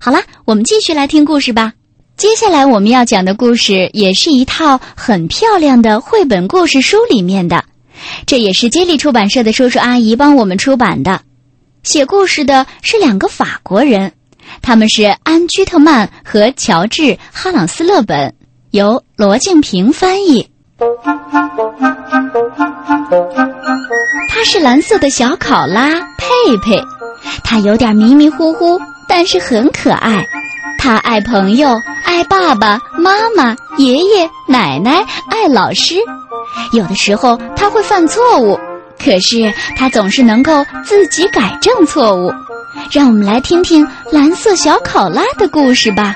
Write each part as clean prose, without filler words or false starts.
好了，我们继续来听故事吧。接下来我们要讲的故事也是一套很漂亮的绘本故事书里面的，这也是接力出版社的叔叔阿姨帮我们出版的。写故事的是2个法国人，他们是安居特曼和乔治哈朗斯勒本，由罗静平翻译。他是蓝色的小考拉佩佩，他有点迷迷糊糊，但是很可爱。他爱朋友，爱爸爸妈妈、爷爷奶奶，爱老师。有的时候他会犯错误，可是他总是能够自己改正错误。让我们来听听蓝色小考拉的故事吧。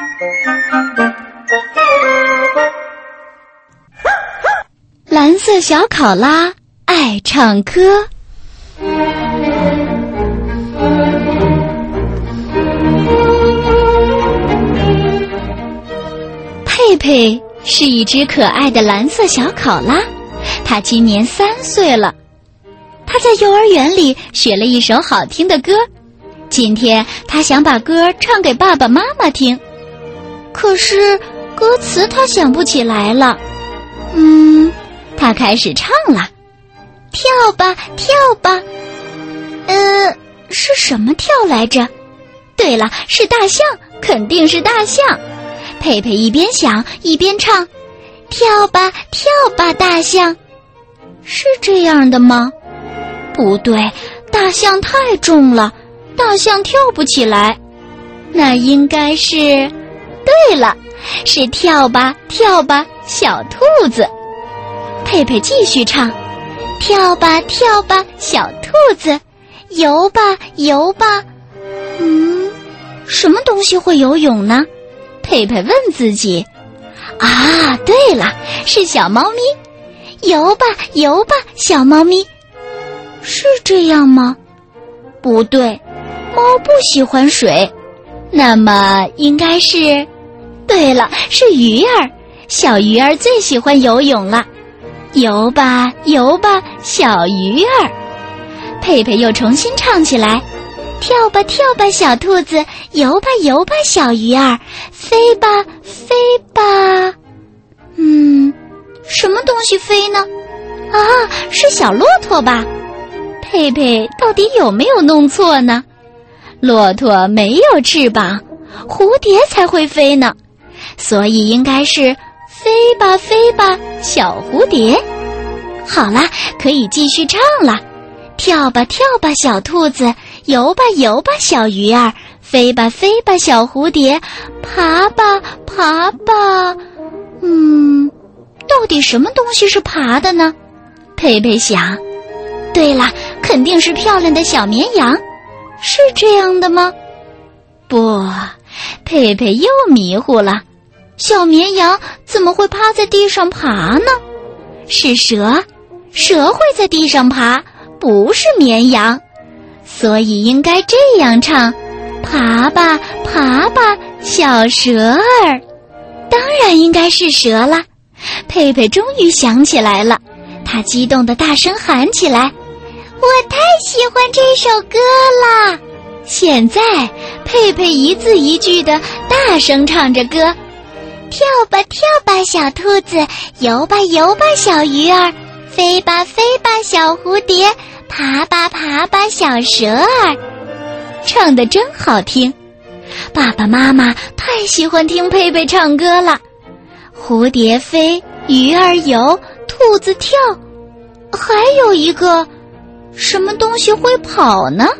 蓝色小考拉爱唱歌。佩佩是一只可爱的蓝色小考拉，她今年3岁了。她在幼儿园里学了一首好听的歌，今天她想把歌唱给爸爸妈妈听，可是歌词她想不起来了。她开始唱了，跳吧跳吧，是什么跳来着？对了，是大象，肯定是大象。佩佩一边想一边唱，跳吧跳吧大象。是这样的吗？不对，大象太重了，大象跳不起来。那应该是，对了，是跳吧跳吧小兔子。佩佩继续唱，跳吧跳吧小兔子，游吧游吧。什么东西会游泳呢？佩佩问自己。啊，对了，是小猫咪。游吧游吧小猫咪。是这样吗？不对，猫不喜欢水。那么应该是，对了，是鱼儿。小鱼儿最喜欢游泳了。游吧游吧小鱼儿。佩佩又重新唱起来，跳吧跳吧小兔子，游吧游吧小鱼儿，飞吧飞吧。什么东西飞呢？啊，是小骆驼吧？佩佩到底有没有弄错呢？骆驼没有翅膀，蝴蝶才会飞呢，所以应该是飞吧飞吧小蝴蝶。好啦，可以继续唱了，跳吧跳吧小兔子，游吧游吧小鱼儿，飞吧飞吧小蝴蝶，爬吧爬吧。到底什么东西是爬的呢？佩佩想。对了，肯定是漂亮的小绵羊。是这样的吗？不，佩佩又迷糊了。小绵羊怎么会趴在地上爬呢？是蛇，蛇会在地上爬，不是绵羊。所以应该这样唱，爬吧爬吧小蛇儿。当然应该是蛇了。佩佩终于想起来了，她激动地大声喊起来，我太喜欢这首歌了。现在佩佩一字一句地大声唱着歌，跳吧跳吧小兔子，游吧游吧小鱼儿，飞吧飞吧小蝴蝶，爬吧爬吧小蛇儿。唱得真好听，爸爸妈妈太喜欢听佩佩唱歌了。蝴蝶飞，鱼儿游，兔子跳，还有一个什么东西会跑呢？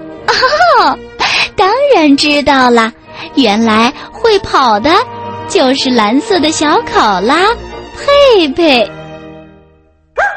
当然知道了，原来会跑的就是蓝色的小考拉佩佩。